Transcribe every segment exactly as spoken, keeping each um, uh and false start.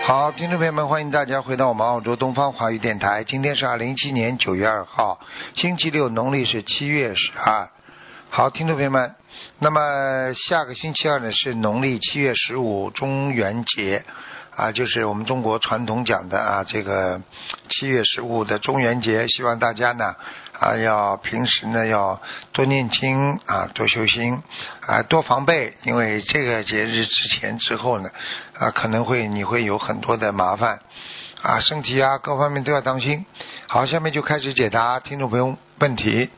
好，听众朋友们，欢迎大家回到我们澳洲东方华语电台。今天是二零一七年九月二号，星期六，农历是七月十二。好，听众朋友们，那么下个星期二呢是农历七月十五，中元节啊，就是我们中国传统讲的啊，这个七月十五的中元节，希望大家呢啊要平时呢要多念经啊，多修心啊，多防备，因为这个节日之前之后呢啊，可能会你会有很多的麻烦啊，身体啊各方面都要当心。好，下面就开始解答听众朋友问题。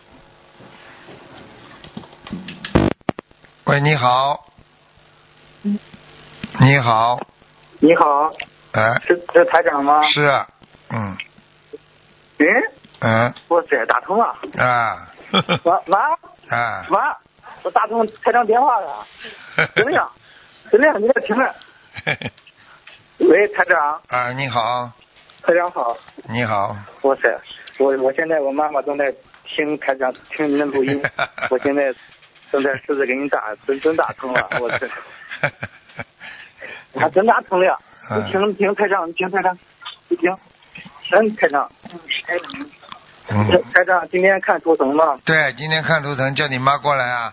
喂，你好。你好。 你好。 哎。 是是台长吗？ 是啊。嗯。 嗯。 嗯。 哇塞，打通了。 啊。 妈妈。 啊。 妈，我打通台长电话了。怎么样？怎么样？你在听着。喂，台长。 啊，你好。 台长好。 你好。 哇塞，我我现在我妈妈正在听台长听您的录音，我现在正在试着给你打，真真打通了，我这。还真打通了，你听听台长，你听台长，你听，听台长。嗯。台长，今天看图腾吗？ 对，今天看图腾，叫你妈过来啊。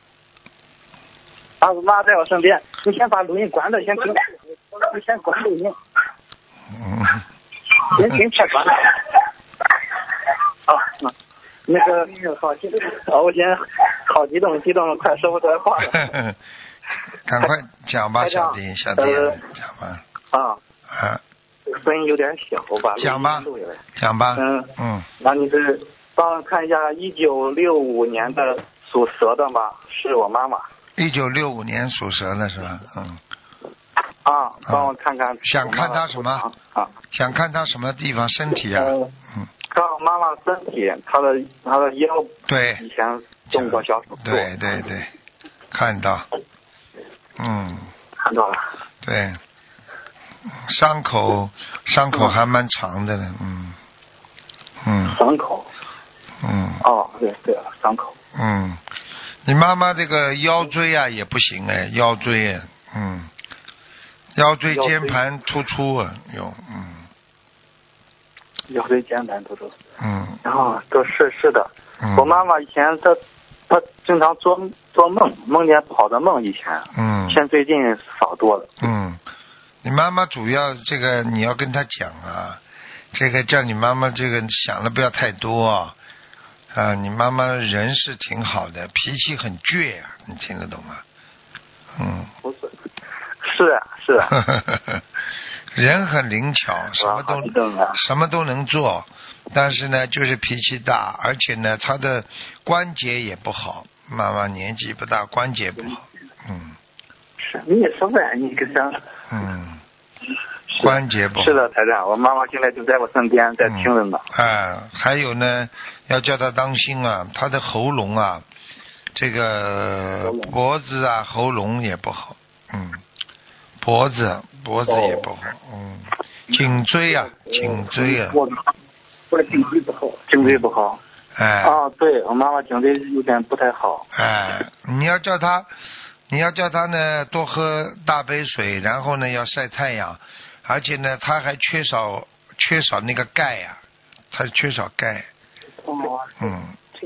啊，我妈在我身边，你先把录音关了，先听，你先关录音。 嗯。 先先先关了。啊，那个好激动，啊，我现在好激动，激动快说不出来话了。 赶快讲吧，小弟，小弟， 呃、 讲吧。 啊。 啊。 声音有点小，我把讲吧，讲吧。 嗯嗯。 那你是帮我看一下一九六五年的属蛇的吗？是我妈妈。 一九六五年属蛇的是吧？嗯。 啊，帮我看看。 想看他什么？ 啊。 想看他什么地方身体啊？ 嗯。嗯看我妈妈身体，她的她的腰。 对。 以前动过小手术。 对对对，看到。嗯。 看到了。 对。伤口伤口还蛮长的呢，嗯。嗯。 伤口。 嗯。 哦，对对了，伤口。 嗯。你妈妈这个腰椎啊也不行哎，腰椎啊，嗯。腰椎间盘突出啊，有，嗯。 腰椎间盘突出。 嗯。 然后都是是的， 嗯、 我妈妈以前她她经常做做梦，梦见跑的梦以前。 嗯。 现在最近少多了。 嗯。你妈妈主要这个你要跟她讲啊，这个叫你妈妈这个想的不要太多啊，你妈妈人是挺好的，脾气很倔啊，你听得懂吗？嗯。 不是。是啊是啊。 人很灵巧，什么都、 啊、 什么都能做，但是呢，就是脾气大，而且呢，他的关节也不好。妈妈年纪不大，关节不好。嗯。 是，你也说呗，你跟上。 嗯。关节不好。 是的，台长，我妈妈现在就在我身边，在听着呢。 嗯、啊，还有呢，要叫她当心啊，她的喉咙啊，这个脖子啊，喉咙也不好。嗯。脖子脖子也不好，哦、嗯，颈椎啊，颈椎啊， 我我颈椎不好，颈椎不好。 哎。 啊，对我妈妈颈椎有点不太好。 哎，你要叫她，你要叫她呢多喝大杯水，然后呢要晒太阳，而且呢她还缺少缺少那个钙呀、啊，她缺少钙。 哦。 嗯。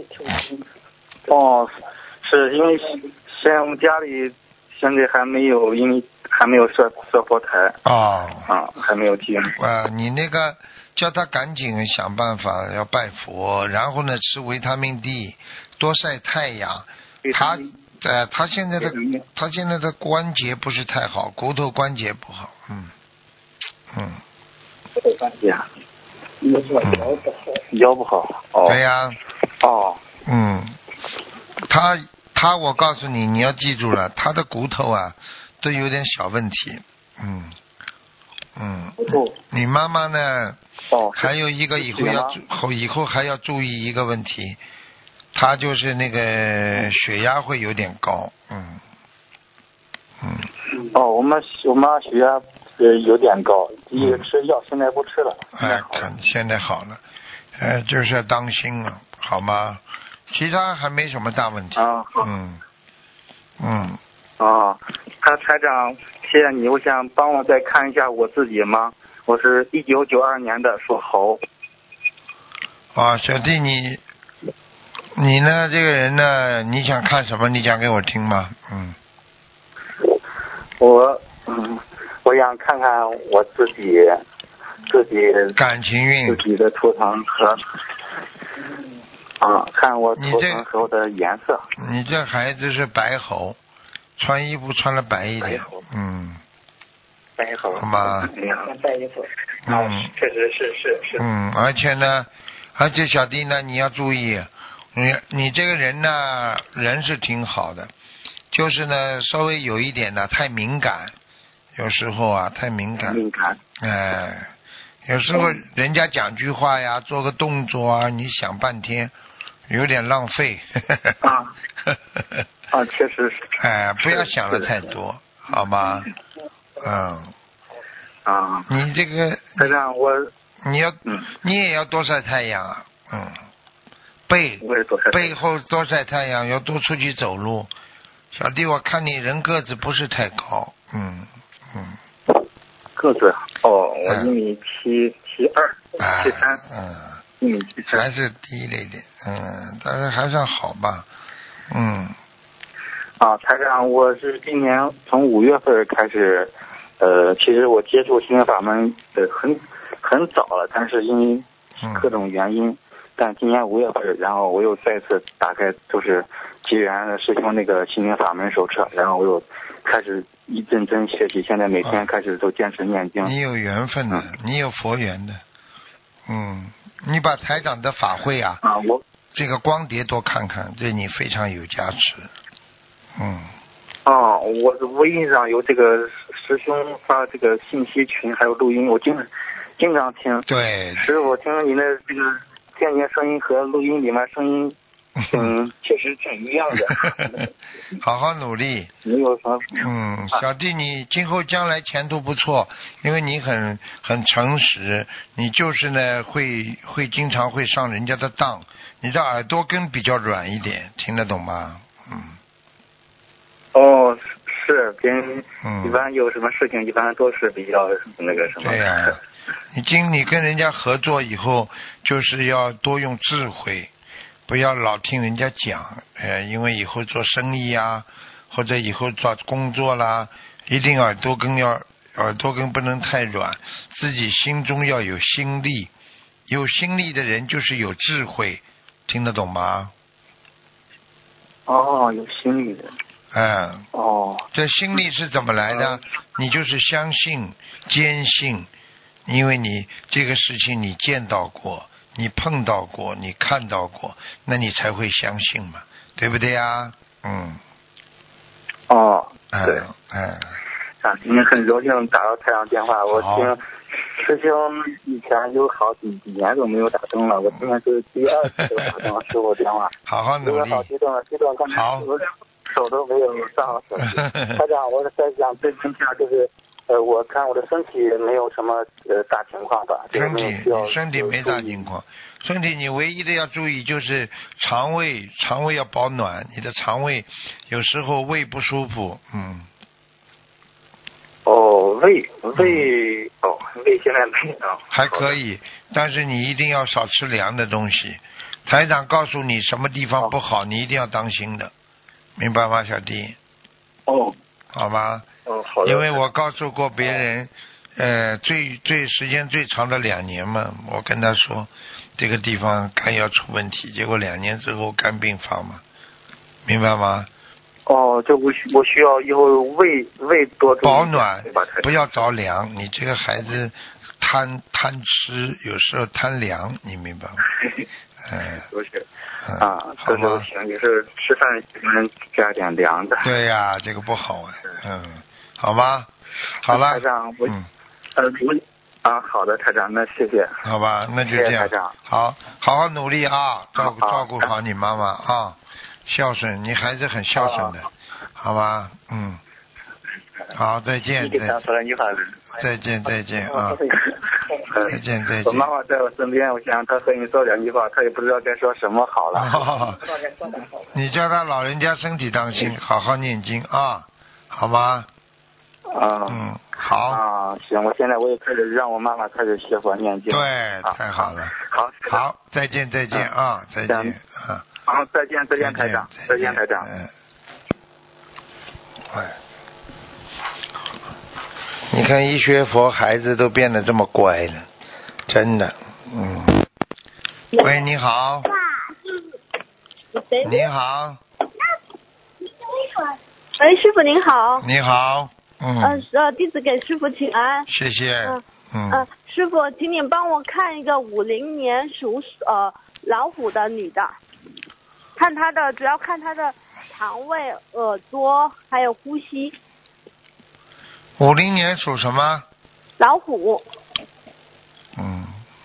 哦，是因为现在我们家里现在还没有，因为还没有设设佛台。 哦。 啊，还没有进。 啊，你那个叫他赶紧想办法要拜佛，然后呢吃维他命 D， 多晒太阳。他呃他现在的他现在的关节不是太好，骨头关节不好，嗯嗯。 骨头关节。嗯。腰不好。腰不好。哦。 对呀、啊。 哦。 嗯。他他我告诉你，你要记住了，他的骨头啊都有点小问题，嗯。嗯。你妈妈呢？ 哦。 还有一个以后要后以后还要注意一个问题，她就是那个血压会有点高，嗯。嗯。 哦，我们我妈血压呃有点高，一直吃药，现在不吃了。 哎，看现在好了，呃，就是要当心了，好吗？其他还没什么大问题。 啊。 嗯。嗯。 哦，他台长，谢谢你，我想帮我再看一下我自己吗？我是一九九二年的，属猴。 啊，小弟你，你呢？这个人呢？你想看什么？你讲给我听吗？嗯。 我嗯，我想看看我自己自己感情运， 自己的图腾和啊，看我图腾时候的颜色。 你这孩子是白猴，穿衣服穿了白一点，嗯。 白猴。 好吗？ 穿白衣服。 嗯， 确实是是是。 嗯，而且呢，而且小弟呢，你要注意，你你这个人呢，人是挺好的，就是呢，稍微有一点呢，太敏感，有时候啊，太敏感。 敏感。 哎，有时候人家讲句话呀，做个动作啊，你想半天，有点浪费。 啊。啊，确实是。 哎，不要想的太多，好吗？嗯。 啊。 你这个。 台长，我。 你要， 嗯， 你也要多晒太阳啊，嗯，背背后多晒太阳，要多出去走路。小弟，我看你人个子不是太高，嗯嗯。 个子哦，我一米七七二七三， 嗯， 一米七三， 还是低了一点，嗯，但是还算好吧，嗯。 啊，台长，我是今年从五月份开始，呃，其实我接触心灵法门呃很很早了，但是因为各种原因，嗯、但今年五月份，然后我又再次打开，就是结缘了师兄那个心灵法门手册，然后我又开始一阵阵学习，现在每天开始都坚持念经。 你有缘分的，嗯、你有佛缘的，嗯，你把台长的法会啊， 啊，我这个光碟多看看，对你非常有价值，嗯。 哦，我微信上有这个师兄发这个信息群，还有录音，我经常经常听。 对。 师傅，听你的这个天津声音和录音里面声音，嗯，确实挺一样的。 好好努力。 没有什么。 嗯，小弟，你今后将来前途不错，因为你很很诚实，你就是呢会会经常会上人家的当，你的耳朵根比较软一点，听得懂吗？嗯。 哦，是，别人一般有什么事情，一般都是比较那个什么。 对呀、啊，你经你跟人家合作以后，就是要多用智慧，不要老听人家讲，呃，因为以后做生意啊，或者以后做工作啦，一定耳朵根要耳朵根不能太软，自己心中要有心力，有心力的人就是有智慧，听得懂吗？ 哦，有心力的。 嗯， 哦， 这心力是怎么来的？嗯、你就是相信、坚信，因为你这个事情你见到过，你碰到过，你看到过，那你才会相信嘛，对不对呀？嗯。 哦，对。 嗯嗯。 啊，今天很荣幸打到台上电话，我听师兄以前有好几几年都没有打通了，我今天是第二次打通了师傅电话。 好好努力。 好激动啊！激动，刚才我手都没有抓好手机。台长，我在想对一下，就是呃，我看我的身体没有什么呃大情况吧？ 身体，你身体没大情况，身体你唯一的要注意就是肠胃，肠胃要保暖，你的肠胃有时候胃不舒服，嗯。 哦，胃胃、嗯、哦，胃现在没有。 还可以，但是你一定要少吃凉的东西。台长告诉你什么地方不好，哦、你一定要当心的，明白吗，小弟？ 哦。 好吧。 哦，好的。 因为我告诉过别人，呃，最最时间最长的两年嘛，我跟他说这个地方肝要出问题，结果两年之后肝病发嘛，明白吗？ 哦，就我需我需要以后胃胃多保暖，不要着凉。你这个孩子贪贪吃，有时候贪凉，你明白吗？嗯， 不是啊，这就行。有时候吃饭能加点凉的。 对呀、啊，这个不好啊。嗯，好吗？好了。 台长，我嗯， 呃我啊，好的，台长，那谢谢。 好吧，那就这样。 谢谢台长。 好，好好努力啊，照顾照顾好你妈妈啊。孝顺，你孩子很孝顺的，哦、好吧？嗯，好，再见，再见，再见，再见啊，再见，再见。 我妈妈在我身边，我想她和你说两句话，她也不知道该说什么好了。 哦、你叫她老人家身体当心，好好念经啊， 好吗？ 啊。 嗯，好。 啊，行，我现在我也开始让我妈妈开始学佛念经。 对，太好了。 好， 好，再见，再见啊，再见啊。 好，再见，再见，台长，再见，台长。 嗯。哎，你看一学佛，孩子都变得这么乖了，真的，嗯。喂，你好。你好。 喂，师傅您好。 你好。嗯。 呃，呃，弟子给师傅请安。 谢谢。 嗯。 嗯。 呃，师傅，请你帮我看一个五零年属呃老虎的女的，看她的，主要看她的肠胃、耳朵还有呼吸。 五零年属什么？ 老虎。 嗯。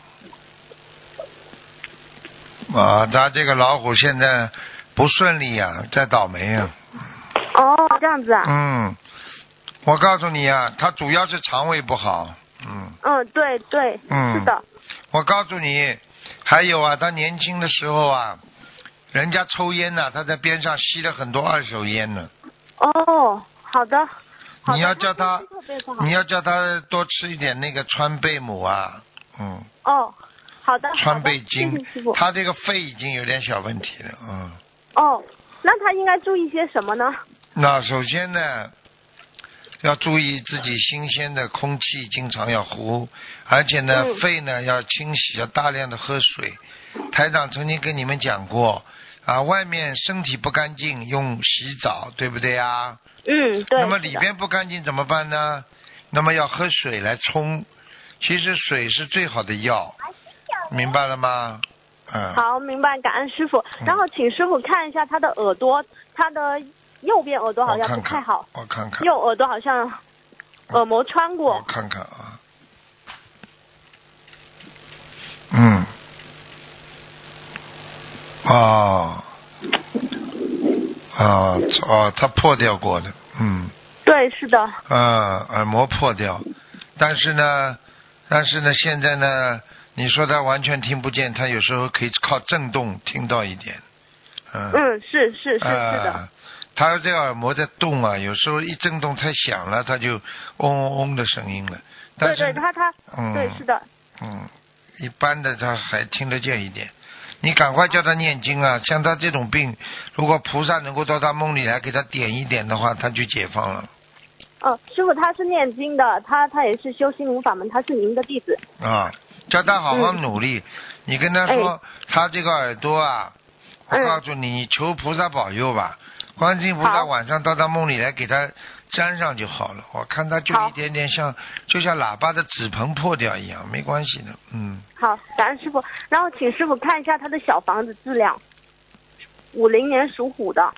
啊，他这个老虎现在不顺利呀、啊，在倒霉呀、 啊。哦，这样子啊。 嗯，我告诉你啊，他主要是肠胃不好。嗯。 嗯，对对。 嗯。 是的。 我告诉你，还有啊，他年轻的时候啊，人家抽烟呢、啊，他在边上吸了很多二手烟呢。 哦，好的。好的你要叫他， 他你要叫他多吃一点那个川贝母啊。嗯。 哦。好的， 川贝精， 谢谢他这个肺已经有点小问题了，嗯。 哦，那他应该注意些什么呢？ 那首先呢，要注意自己新鲜的空气，经常要呼，而且呢， 嗯、 肺呢要清洗，要大量的喝水。台长曾经跟你们讲过，啊，外面身体不干净用洗澡，对不对啊？ 嗯，对。 那么里边不干净怎么办呢？那么要喝水来冲，其实水是最好的药。明白了吗？嗯。 好，明白，感恩师傅。然后请师傅看一下他的耳朵，他的右边耳朵好像不太好。 我看看。 右耳朵好像耳膜穿过。 我看看啊。嗯。哦。哦哦，他破掉过的，嗯。 对，是的。 嗯，耳膜破掉，但是呢，但是呢，现在呢。你说他完全听不见，他有时候可以靠震动听到一点。嗯。 嗯，是是是是的。 呃、他这个耳膜在动啊，有时候一震动太响了，他就嗡嗡嗡的声音了。但是对对，他他， 嗯， 对，是的。 嗯，一般的他还听得见一点。你赶快叫他念经啊！像他这种病，如果菩萨能够到他梦里来给他点一点的话，他就解放了。 嗯，师傅他是念经的，他他也是修心灵法门，他是您的弟子。 啊。叫他好好努力，嗯、你跟他说，哎、他这个耳朵啊，我告诉你，嗯、求菩萨保佑吧，观世音菩萨晚上到他梦里来给他粘上就好了。我看他就一点点像，就像喇叭的纸棚破掉一样，没关系的，嗯。 好，感恩师傅。然后请师傅看一下他的小房子质量，五零年属虎的。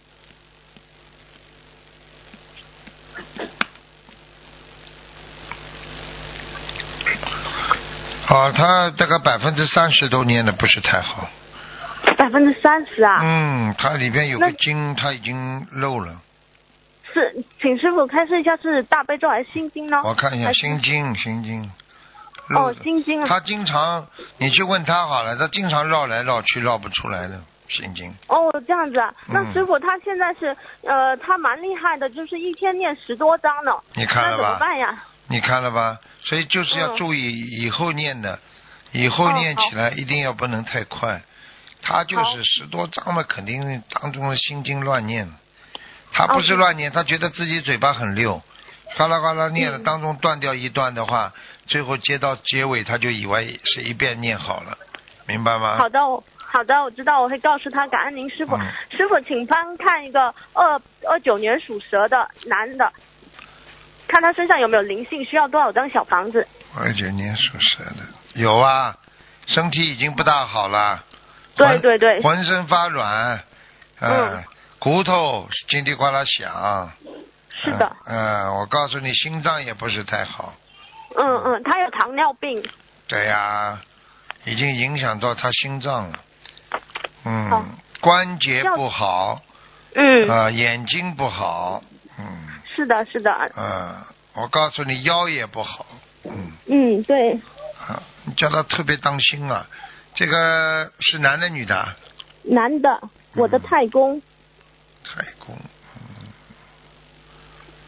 哦，他这个百分之三十都念的不是太好。 百分之三十啊？ 嗯，它里边有个经，它已经漏了。 是，请师傅开示一下是大悲咒还是心经呢？ 我看一下心经，心经。 哦，心经啊。 他经常，你去问他好了，他经常绕来绕去，绕不出来的心经。 哦，这样子啊。那嗯、 师傅他现在是呃，他蛮厉害的，就是一天念十多章呢。 你看了吧？ 那怎么办呀？ 你看了吧？所以就是要注意以后念的，嗯、以后念起来一定要不能太快。他就是十多章嘛，肯定当中的心经乱念。他不是乱念，他觉得自己嘴巴很溜，哗啦哗啦念了，当中断掉一段的话，嗯、最后接到结尾，他就以为是一遍念好了，明白吗？ 好的，好的，我知道，我会告诉他。感恩您师傅。嗯、师傅，请帮看一个二二九年属蛇的男的。看他身上有没有灵性，需要多少张小房子？ 二九年属蛇的有啊，身体已经不大好了。 对对对。 浑身发软，呃、 嗯， 骨头叽里呱啦响。 是的。 嗯、呃呃，我告诉你，心脏也不是太好。 嗯嗯，他有糖尿病。 对呀、啊，已经影响到他心脏了。嗯。 好。 关节不好。 嗯。 呃，眼睛不好。嗯。 是的，是的。 嗯，我告诉你，腰也不好。嗯。 嗯，对。 啊，你叫他特别当心啊！这个是男的女的？ 男的，我的太公。 嗯、太公，嗯。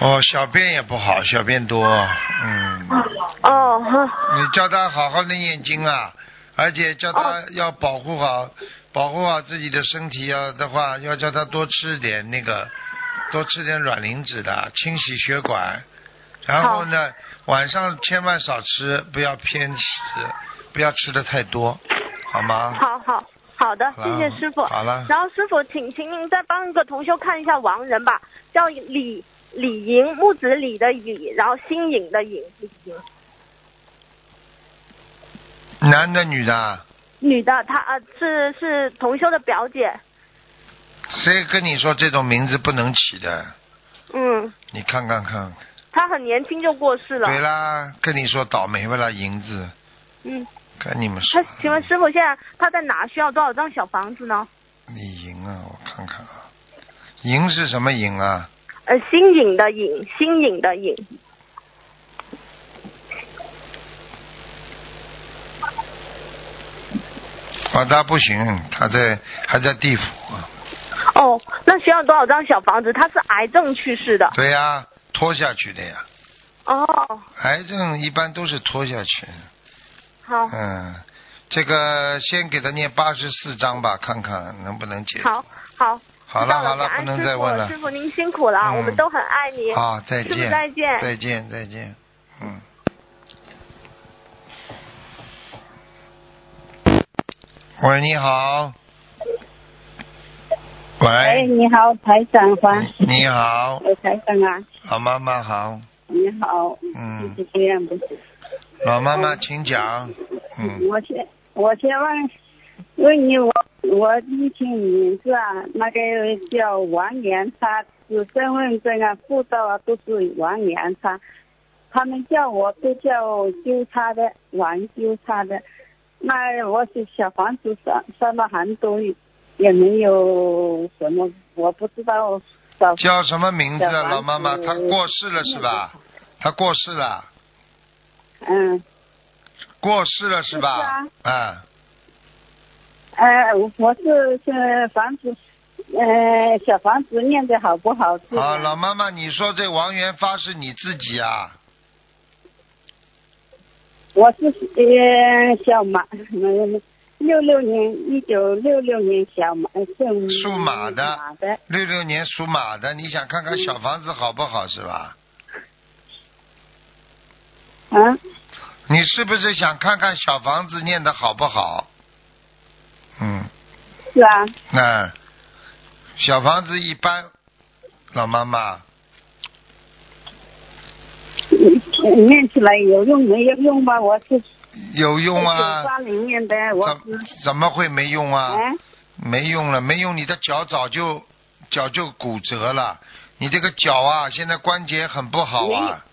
哦，小便也不好，小便多，嗯。 哦。 你叫他好好的念经啊，而且叫他要保护好，保护好自己的身体。要的话，要叫他多吃点那个，多吃点卵磷脂的，清洗血管。然后呢，晚上千万少吃，不要偏食，不要吃的太多，好吗？ 好好。好的，谢谢师傅。 好了。 然后师傅，请请您再帮一个同修看一下亡人吧，叫李李莹，木子李的李，然后新颖的颖，李莹。 男的女的？ 女的，她呃是是同修的表姐。 谁跟你说这种名字不能起的？ 嗯。 你看看看。 她很年轻就过世了。 对啦，跟你说倒霉不啦，银子。 嗯。 跟你们说。 他请问师傅，现在他在哪？需要多少张小房子呢？ 李莹啊，我看看啊，莹是什么莹啊？ 呃，新颖的颖，新颖的颖。 啊，他不行，他在还在地府啊。 哦，那需要多少张小房子？他是癌症去世的。 对呀，拖下去的呀。 哦。 癌症一般都是拖下去。 好。 嗯，这个先给他念八十四章吧，看看能不能解决。 好，好。 好了好了，不能再问了。 师傅您辛苦了，嗯、我们都很爱你。 好，再见。 师傅再见。 再见再见，嗯。喂，你好。喂。 哎，你好，台长欢。 你好。 哎，台长啊。 老妈妈好。 你好。 嗯。 是这样的。 老妈妈，请讲。嗯。 我先，我先问问你，我我以前名字啊，那个叫王岩他是身份证啊、护照啊都是王岩他，他们叫我都叫纠察的，王纠察的。那我是小房子上上了很多，也没有什么，我不知道。 叫什么名字啊，老妈妈？他过世了是吧？他过世了。 嗯。 过世了是吧？ 是啊。 啊。 呃，我是是房子，呃，小房子念的好不好？ 啊，老妈妈，你说这王元发是你自己啊？ 我是呃小马，六六年，一九六六年小马，属属马的。 马的。 六六年属马的，你想看看小房子好不好是吧？ 嗯。 你是不是想看看小房子念的好不好？嗯。 是啊。 那小房子一般，老妈妈。 念起来有用没有用吧？我是。 有用啊。 九八零年的，我是。怎么会没用啊？ 哎、 没用了，没用，你的脚早就脚就骨折了，你这个脚啊，现在关节很不好啊。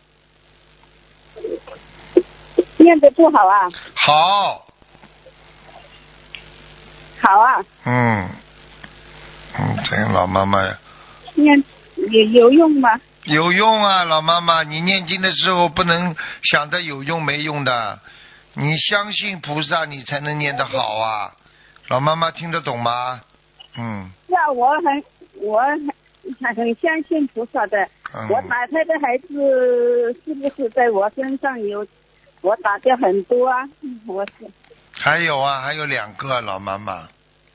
念的不好啊。 好。 好啊。 嗯。嗯，这个老妈妈呀。 念有有用吗？ 有用啊，老妈妈，你念经的时候不能想着有用没用的，你相信菩萨，你才能念得好啊。老妈妈听得懂吗？嗯。 是啊，我很我很很相信菩萨的。嗯、我打胎的孩子是不是在我身上有？我打掉很多啊，我是。 还有啊，还有两个老妈妈。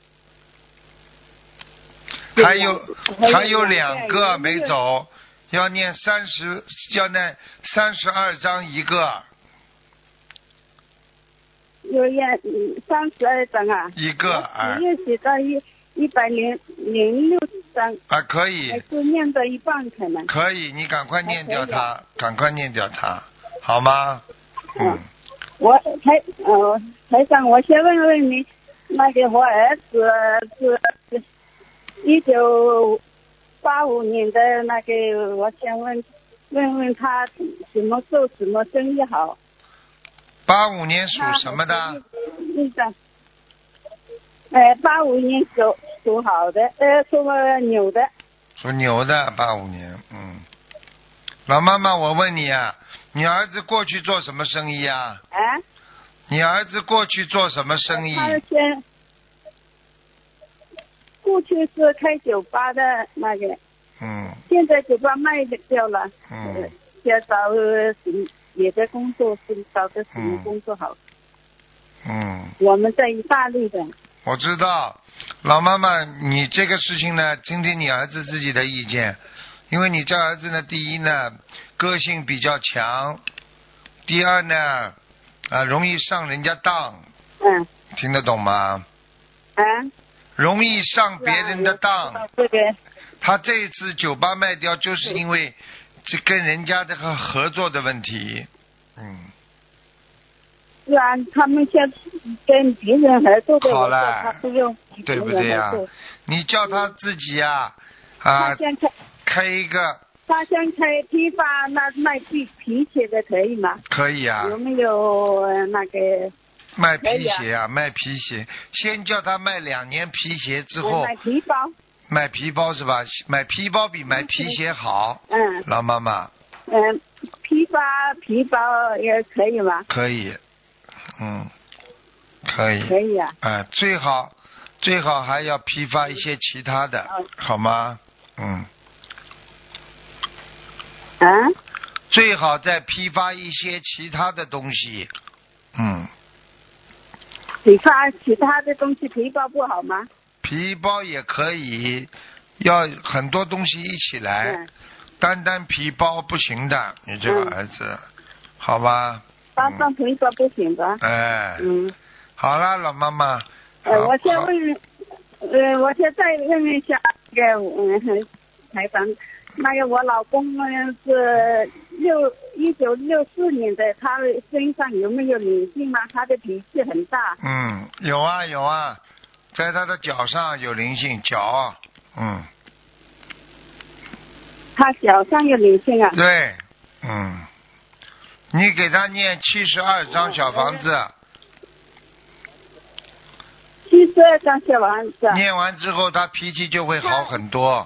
还有还有两个没走。要念三十，要念三十二章一个。 要念三十二章啊。 一个啊。 只有写到一一百零零六章。 啊，可以。 还是念到一半可能。 可以，你赶快念掉它，赶快念掉它，好吗？嗯。 我台呃台长，我先问问你，那个我儿子是一九。八五年的那个，我想问问问他什么做什么生意好？ 八五年属什么的？ 那个，呃，八五年属属好的，呃，属牛的。 属牛的，八五年，嗯。老妈妈，我问你啊，你儿子过去做什么生意啊？ 啊？ 你儿子过去做什么生意？ 他先。过去是开酒吧的那个。 嗯。 现在酒吧卖掉了。 嗯。 要找什么别的工作，是找个什么工作好？ 嗯。 我们在意大利的。 我知道，老妈妈，你这个事情呢，听听你儿子自己的意见，因为你这儿子呢，第一呢，个性比较强，第二呢，啊，容易上人家当。 嗯。 听得懂吗？ 啊。 容易上别人的当。 这个。 他这一次酒吧卖掉，就是因为这跟人家这个合作的问题。嗯。 是啊，他们像跟别人合作的， 好了， 他不用对不对呀、啊？你叫他自己呀、啊，啊，开一个。 他想开批发，那卖皮皮鞋的可以吗？ 可以啊。 有没有那个？ 卖皮鞋啊，卖皮鞋，先叫他卖两年皮鞋之后。 卖皮包。 卖皮包是吧？买皮包比买皮鞋好。 嗯。 老妈妈。 嗯，批发皮包也可以吗？ 可以。嗯，可以。 可以啊。 啊，最好最好还要批发一些其他的，嗯、好吗？嗯。 啊？ 最好再批发一些其他的东西。嗯。 批发其他的东西，皮包不好吗？ 皮包也可以，要很多东西一起来，嗯、单单皮包不行的，你这个儿子，嗯、好吧？ 单单皮包不行的。 哎。 嗯。 好了，老妈妈。 呃，我先问，呃，我先再问一下那个，嗯，台长，那个我老公呢是六一九六四年的，他身上有没有灵性吗？他的脾气很大。 嗯，有啊有啊，在他的脚上有灵性，脚，嗯。 他脚上有灵性啊？ 对，嗯。你给他念七十二张小房子。 七十二张小房子。 念完之后，他脾气就会好很多。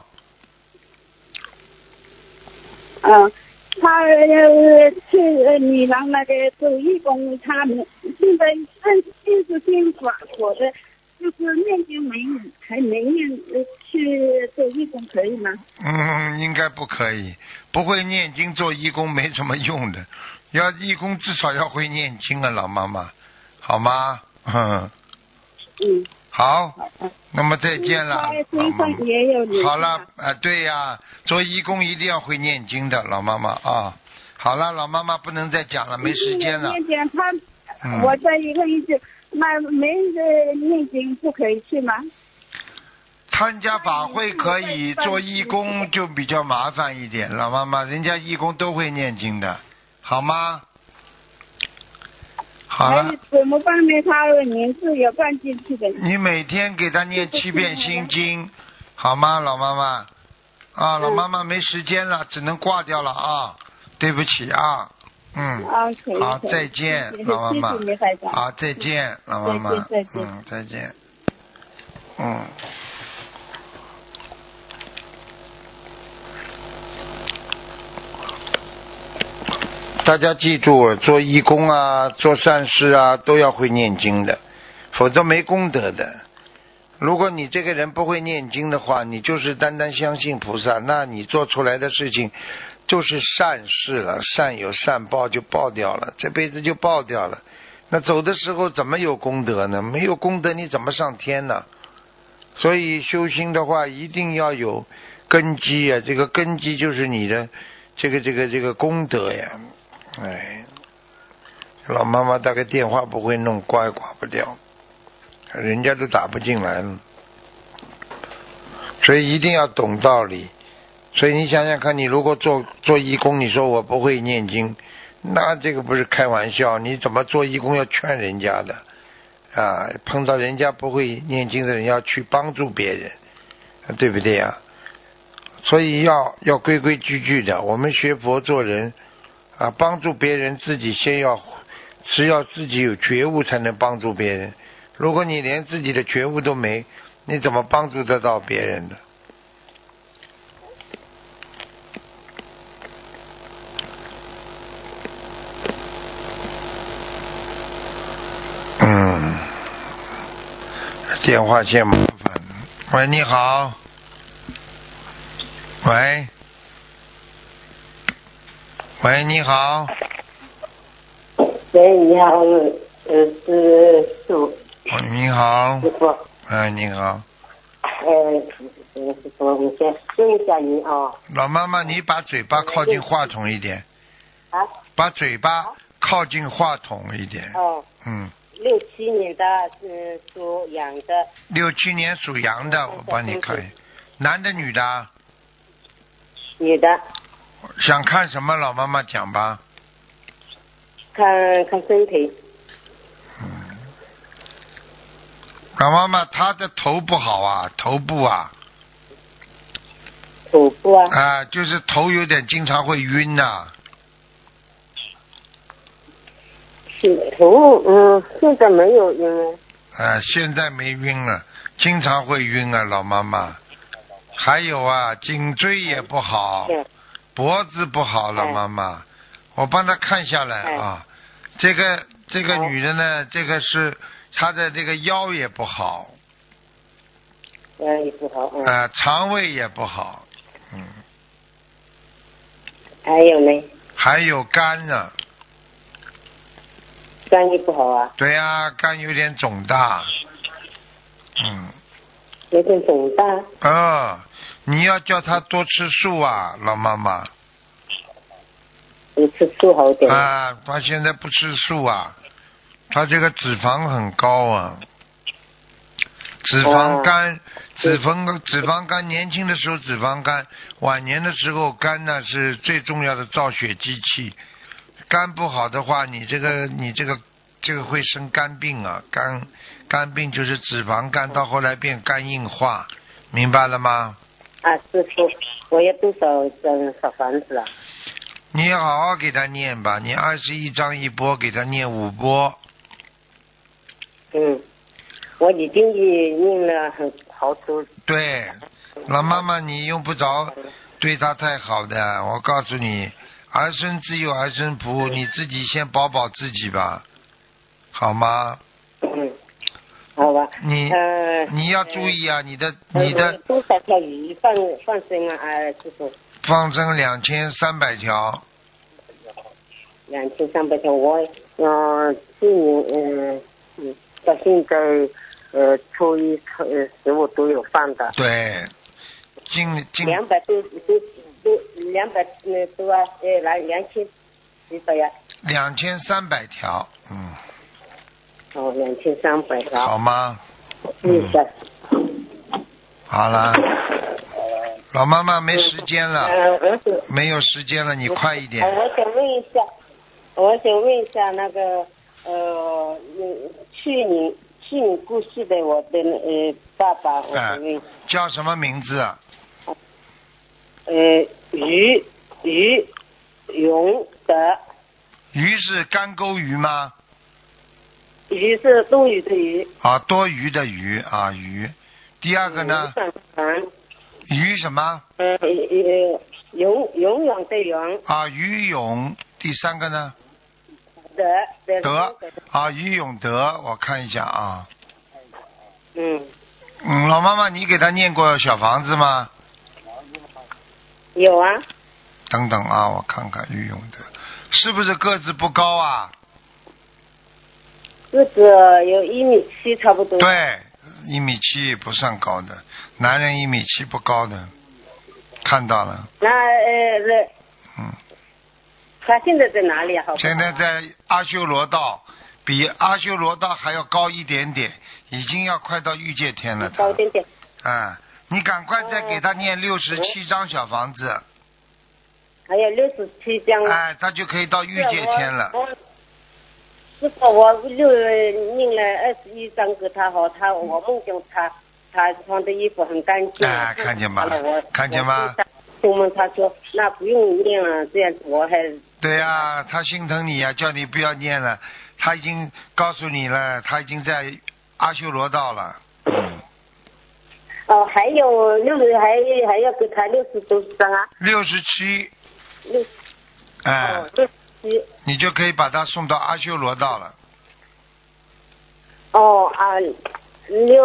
嗯，他呃去女郎那个做义工，他现在按现实性法我的，就是念经没还没念去做义工可以吗？ 嗯，应该不可以，不会念经做义工没什么用的，要义工至少要会念经啊，老妈妈，好吗？嗯。 嗯。 好，那么再见了，老妈妈。 也有好了，啊、呃，对呀，做义工一定要会念经的，老妈妈啊。好了，老妈妈不能再讲了，没时间了。 念经他， 嗯、 我再问一句，那没人念经不可以去吗？ 参加法会可以，做义工就比较麻烦一点，老妈妈，人家义工都会念经的，好吗？好了。 怎么办呢？他的名字也放进去的。 你每天给他念七遍心经，好吗，老妈妈？啊，老妈妈没时间了，只能挂掉了啊，对不起啊，嗯。 啊， 好，再见，老妈妈。好，再见，老妈妈。 再见， 嗯，再见。嗯。大家记住，做义工啊，做善事啊，都要会念经的，否则没功德的。如果你这个人不会念经的话，你就是单单相信菩萨，那你做出来的事情就是善事了，善有善报就报掉了，这辈子就报掉了。那走的时候怎么有功德呢？没有功德你怎么上天呢？所以修心的话一定要有根基啊，这个根基就是你的这个这个这个功德呀。哎，老妈妈大概电话不会弄，挂也挂不掉，人家都打不进来了，所以一定要懂道理。所以你想想看，你如果做做义工，你说我不会念经，那这个不是开玩笑，你怎么做义工要劝人家的啊？碰到人家不会念经的人，要去帮助别人，对不对啊？所以要要规规矩矩的，我们学佛做人啊，帮助别人自己先要只要自己有觉悟才能帮助别人，如果你连自己的觉悟都没，你怎么帮助得到别人呢？嗯，电话线麻烦。喂，你好。 喂，喂，你好。 喂，你好，呃，是属。 喂，你好。 师傅。 哎，你好。 呃，师傅，我先问一下您啊。 老妈妈，你把嘴巴靠近话筒一点。 啊。 把嘴巴靠近话筒一点。 哦。 嗯。 六七年的，嗯，属羊的。 六七年属羊的，我帮你看。男的女的？ 女的。 想看什么？老妈妈讲吧。 看看身体。 嗯。老妈妈，她的头不好啊，头部啊。 头部啊。 啊，就是头有点经常会晕呐、啊。 头嗯，现在没有晕。 啊，现在没晕了，经常会晕啊，老妈妈。还有啊，颈椎也不好，脖子不好，老妈妈。我帮她看下来啊，这个这个女人呢，这个是她的这个腰也不好。 腰也不好。嗯。 啊，肠胃也不好，嗯。 还有呢？ 还有肝呢。 肝也不好啊。 对呀、啊，肝有点肿大。嗯。 有点肿大。 哦，你要叫他多吃素啊，老妈妈。 你吃素好点。 啊，他现在不吃素啊，他这个脂肪很高啊，脂肪肝，脂肪脂肪肝，年轻的时候脂肪肝，晚年的时候肝呢是最重要的造血机器。肝不好的话，你这个你这个这个会生肝病啊，肝肝病就是脂肪肝，到后来变肝硬化，明白了吗？ 啊，师傅，我要多少张小房子啊？ 你好好给他念吧，你二十一章一波，给他念五波。 嗯，我已经也念了很好多。 对，老妈妈，你用不着对他太好的，我告诉你。儿孙自有儿孙福，你自己先保保自己吧，好吗？ 嗯，好吧。 你、 呃、 你要注意啊，呃、你的你的。 多少条鱼放放生啊？啊，师傅。 放生两千三百条。 两千三百条，我呃今年嗯嗯到现在呃初一初呃十五都有放的。 对，今今。 两百多多。两百呃多啊，呃来两千几百呀？ 两千三百条，嗯。 哦，两千三百条。 好吗？ 嗯。 好了，老妈妈没时间了。 嗯儿子。 没有时间了，你快一点。 我想问一下，我想问一下那个呃，去年去年过世的我的呃爸爸，我想问、 呃、叫什么名字？ 呃，于于永德。 鱼是干沟鱼吗？ 鱼是多余的鱼。 啊，多余的鱼啊，鱼。第二个呢？ 嗯、 鱼什么？ 呃呃，永永远的永。 啊，于永。第三个呢？ 德德。 德啊，于永德，我看一下啊。 嗯。 嗯，老妈妈，你给他念过小房子吗？ 有啊。 等等啊，我看看于永德是不是个子不高啊？ 个子有一米七差不多。 对，一米七不算高的，男人一米七不高的，看到了。 那呃， 嗯。 他现在在哪里啊？好不好？ 现在在阿修罗道，比阿修罗道还要高一点点，已经要快到御界天了。 高一点点。 啊、嗯，你赶快再给他念六十七张小房子。嗯还有六十七张。 哎，他就可以到御界天了。 师傅，我六念了二十一张给他好，他我梦见他他穿的衣服很干净。 哎，看见吗？看见吗？ 做梦他说那不用念了，这样子我还。 对呀、啊，他心疼你呀、啊，叫你不要念了。他已经告诉你了，他已经在阿修罗道了。嗯。 哦，还有六十，还还要给他六十多张啊。 六十七。 六。 哎。 哦，六十七。 你就可以把他送到阿修罗道了。 哦啊，六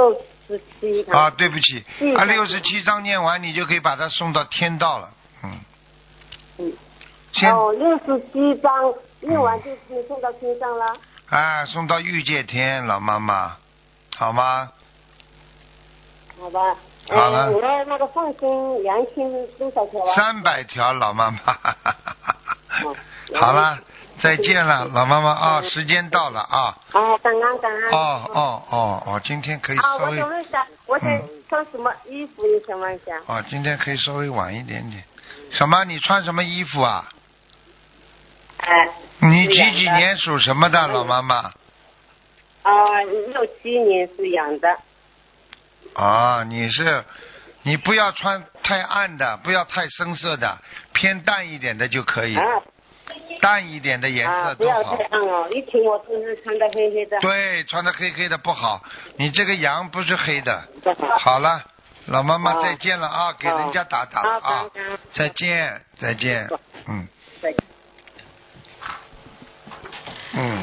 十七。 啊，对不起，啊，六十七章念完，你就可以把他送到天道了。嗯。 嗯。 先哦，六十七章念完就可以送到天上了。 啊，送到御界天，老妈妈，好吗？ 好吧。 好了。 呃、我那个放生两千多少条啊？ 三百条，老妈妈。 哦、 好了，再见了，老妈妈啊，时间到了啊。 哦，感恩感恩。 哦哦哦哦，今天可以稍微。 啊，我想问一下，我想穿什么衣服？你想问一下。 哦，今天可以稍微晚一点点。什么？你穿什么衣服啊？ 哎。 你几几年属什么的，老妈妈？ 啊，六七年属羊的。 啊，你是，你不要穿太暗的，不要太深色的，偏淡一点的就可以。 啊。 淡一点的颜色都好。 啊，不要太暗哦，一听我都是穿的黑黑的。 对，穿的黑黑的不好，你这个羊不是黑的。好了，老妈妈再见了啊，给人家打打了啊，再见再见，嗯。 再见。 嗯。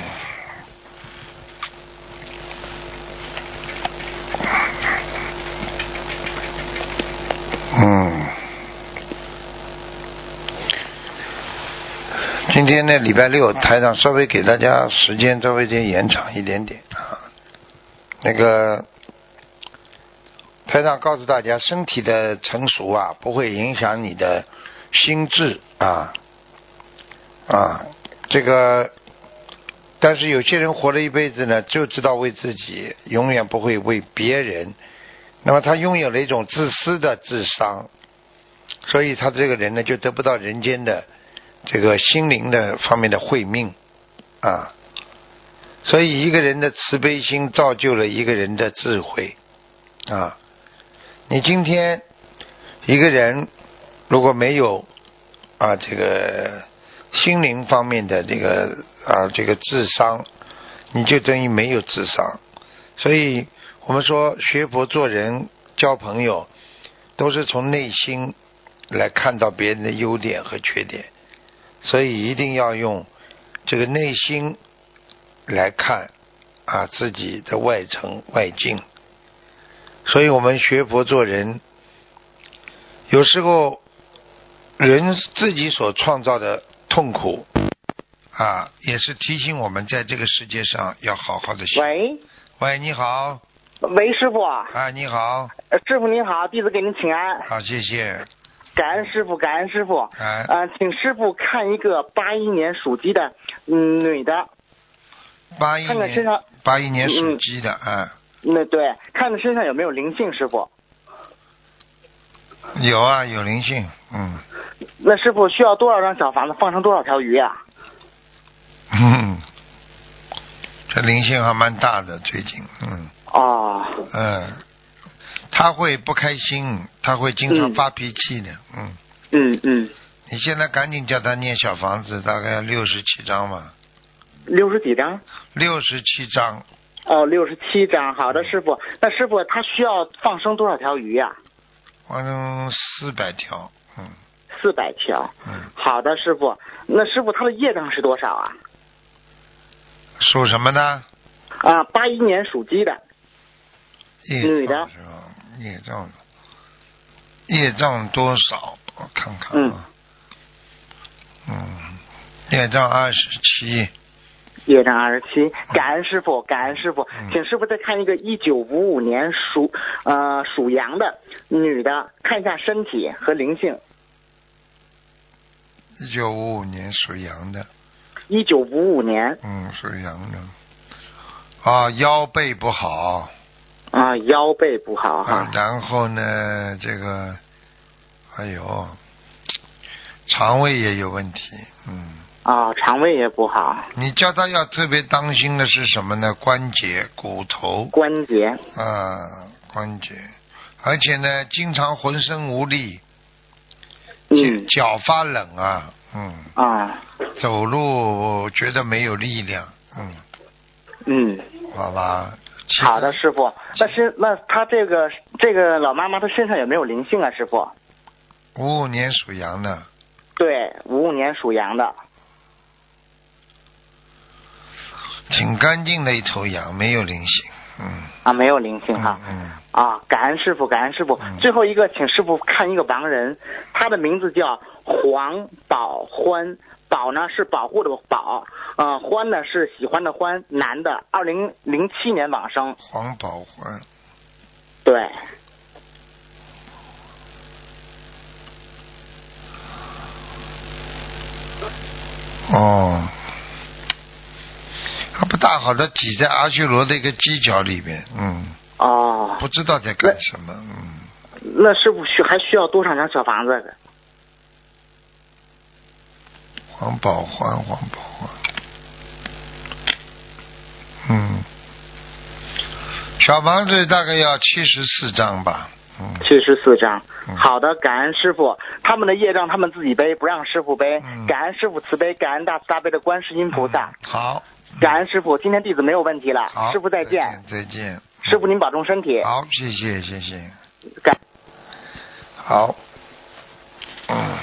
嗯。今天呢，礼拜六，台长稍微给大家时间稍微再延长一点点啊。那个台长告诉大家，身体的成熟啊，不会影响你的心智啊啊，这个。但是有些人活了一辈子呢，就知道为自己，永远不会为别人。那么他拥有了一种自私的智商，所以他这个人呢，就得不到人间的这个心灵的方面的慧命啊。所以一个人的慈悲心造就了一个人的智慧啊。你今天一个人如果没有啊这个心灵方面的这个啊这个智商，你就等于没有智商。所以我们说学佛做人交朋友都是从内心来看到别人的优点和缺点，所以一定要用这个内心来看啊自己的外层外境。所以我们学佛做人，有时候人自己所创造的痛苦啊，也是提醒我们在这个世界上要好好的学。 喂喂，你好。 喂，师傅啊。 啊，你好。 呃，师傅您好，弟子给您请安。 好，谢谢。 感恩师傅，感恩师傅。 哎。 呃，请师傅看一个八一年属鸡的、嗯、女的。 八一年。 看看身上。 八一年属鸡的，嗯。 嗯那对，看看身上有没有灵性，师傅。 有啊，有灵性，嗯。 那师傅需要多少张小房子，放生多少条鱼啊？ 嗯，这灵性还蛮大的，最近，嗯。 哦。 嗯，他会不开心，他会经常发脾气的，嗯。 嗯嗯。 你现在赶紧叫他念小房子，大概要六十七张吧。 六十几张？ 六十七张。 哦，六十七张，好的，师傅。那师傅他需要放生多少条鱼呀、啊？ 放生四百条，嗯。 四百条， 嗯。 好的，师傅。那师傅他的业障是多少啊？ 属什么的？ 啊，八一年属鸡的，女的。 是吧？业障，业障多少？我看看啊。嗯。嗯，业障二十七。 业障二十七，感恩师傅，感恩师傅，请师傅再看一个一九五五年属呃属羊的女的，看一下身体和灵性。 一九五五年属羊的。 一九五五年。 嗯，属羊的。啊，腰背不好。 啊，腰背不好哈、 啊。然后呢，这个，哎呦，肠胃也有问题，嗯。 啊、哦，肠胃也不好。 你叫他要特别当心的是什么呢？关节、骨头。 关节。 啊，关节，而且呢，经常浑身无力， 嗯， 脚发冷啊，嗯。 啊。 走路觉得没有力量，嗯。 嗯。 好吧。 好的，师傅。那是那他这个这个老妈妈，她身上有没有灵性啊，师傅？ 五五年属羊的。 对，五五年属羊的。 挺干净的一头羊，没有灵性。 嗯。 啊，没有灵性哈。 嗯。 啊，感恩师傅，感恩师傅。 嗯、 最后一个，请师傅看一个亡人，他的名字叫黄宝欢，宝呢是保护的保，呃，欢呢是喜欢的欢，男的，二零零七年往生。 黄宝欢。 对。 哦，他不大好的挤在阿修罗的一个犄角里边，嗯。 哦。 不知道在干什么，嗯。 那师傅需还需要多少张小房子？ 黄宝欢，黄宝欢，嗯，小房子大概要七十四张吧。 七十四张，好的，感恩师傅，他们的业障他们自己背，不让师傅背。 嗯、 感恩师傅慈悲，感恩大慈大悲的观世音菩萨。 嗯、好， 感恩师傅，今天弟子没有问题了。 好， 师傅再见。 再见。再见师傅您保重身体。 好，谢谢谢谢。 感。 好。嗯。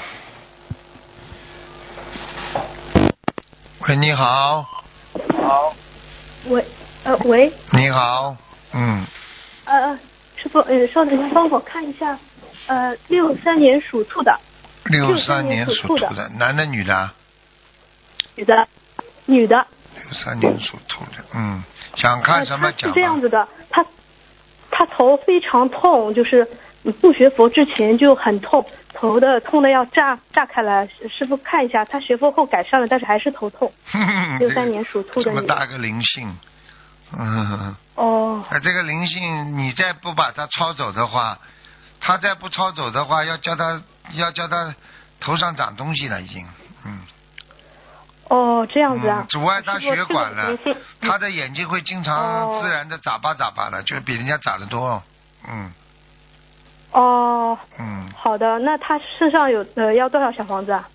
喂，你好。 好。 喂，呃，喂。 你好，嗯。 呃。师傅，呃，稍等一下，帮我看一下，呃，六三年属兔的。 六三年属兔的，男的女的？ 女的，女的。 六三年属兔的，嗯，想看什么讲、呃？ 是这样子的，他他头非常痛，就是不学佛之前就很痛，头的痛的要炸炸开来。师傅看一下，他学佛后改善了，但是还是头痛。六三年属兔的女的。 这么大个灵性。嗯哦， 那这个灵性，你再不把它抄走的话，他再不抄走的话，要叫他要叫他头上长东西了，已经，嗯。 哦，这样子啊。 嗯、阻碍他血管了，他的眼睛会经常自然的眨巴眨巴的，就比人家眨得多，嗯。 哦。 嗯。 好的，那他身上有呃要多少小房子啊？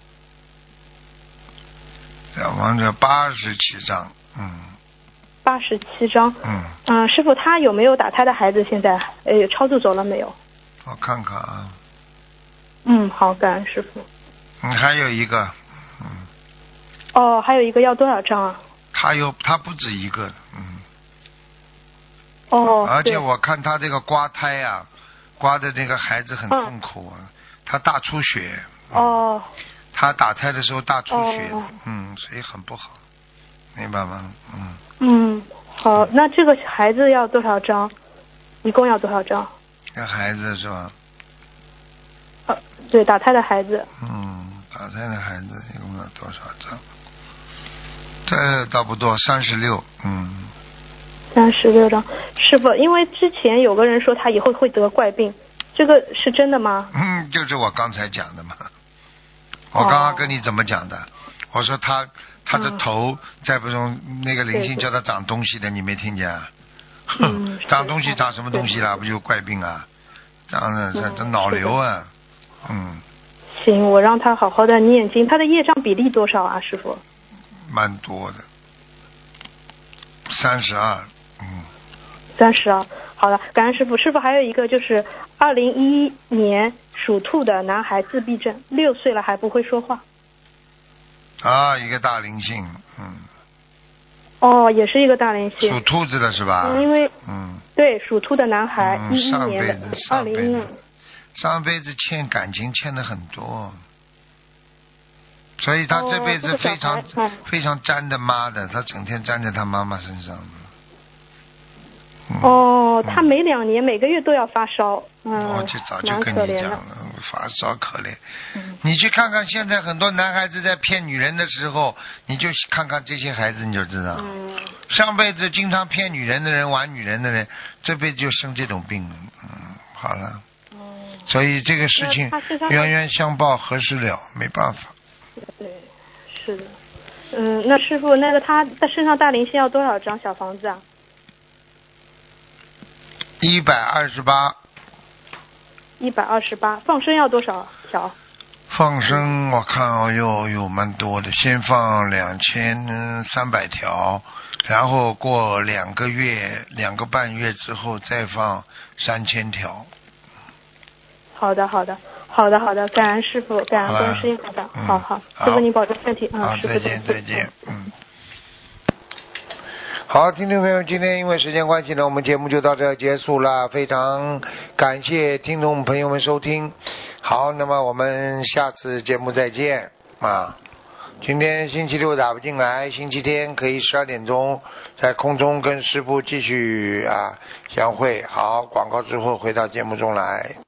小房子八十七张，嗯。 八十七张。 嗯。 嗯、呃，师傅，他有没有打胎的孩子？现在呃，超度走了没有？ 我看看啊。 嗯，好，感恩师傅。 嗯，还有一个，嗯。 哦，还有一个要多少张啊？ 他有，他不止一个，嗯。 哦。 而且我看他这个刮胎啊，刮的那个孩子很痛苦啊，嗯、他大出血。 哦。 他打胎的时候大出血， 哦、 嗯，所以很不好。明白吗？嗯。 嗯，好，那这个孩子要多少张？一共要多少张？ 这孩子是吧？ 呃，对，打胎的孩子。 嗯，打胎的孩子一共要多少张？这倒不多，三十六，嗯。 三十六张，师傅，因为之前有个人说他以后会得怪病，这个是真的吗？ 嗯，就是我刚才讲的嘛。我刚刚跟你怎么讲的？哦、我说他。他的头再不用那个灵性叫他长东西的，你没听见啊？ 嗯、 长东西长什么东西啦？不就怪病啊？长的这这脑瘤啊，嗯。 行，我让他好好的念经。他的业障比例多少啊，师傅？ 蛮多的，三十二，嗯。 三十二，好的，感恩师傅。师傅还有一个就是二零一一年属兔的男孩，自闭症，六岁了还不会说话。 啊，一个大灵性，嗯。 哦，也是一个大灵性。 属兔子的是吧？ 嗯、因为嗯。 对，属兔的男孩， 嗯、 一一年的，二零一五。 上辈子欠感情欠的很多，所以他这辈子非常、哦嗯、非常沾着妈的，他整天沾在他妈妈身上。 嗯、哦，他每两年、嗯、每个月都要发烧，嗯， 我就早就跟你讲了，发烧可怜。嗯、你去看看现在很多男孩子在骗女人的时候，你就看看这些孩子你就知道， 嗯、 上辈子经常骗女人的人、玩女人的人，这辈子就生这种病了。嗯，好了。 哦、 所以这个事情冤冤相报何时了，没办法。 对，是的。嗯，那师傅，那个他在身上大灵性要多少张小房子啊？ 一百二十八。 一百二十八，放生要多少条？ 放生我看哦，有有蛮多的，先放两千三百条，然后过两个月、两个半月之后再放三千条。 好的，好的，好的，好的，感恩师傅，感恩观世音菩萨， 嗯、 好好，师傅您保重身体，嗯， 好， 师傅再见，再见，嗯。好。 好，听众朋友，今天因为时间关系呢，我们节目就到这儿结束了。非常感谢听众朋友们收听。好，那么我们下次节目再见啊。今天星期六打不进来，星期天可以十二点钟在空中跟师父继续啊相会。好，广告之后回到节目中来。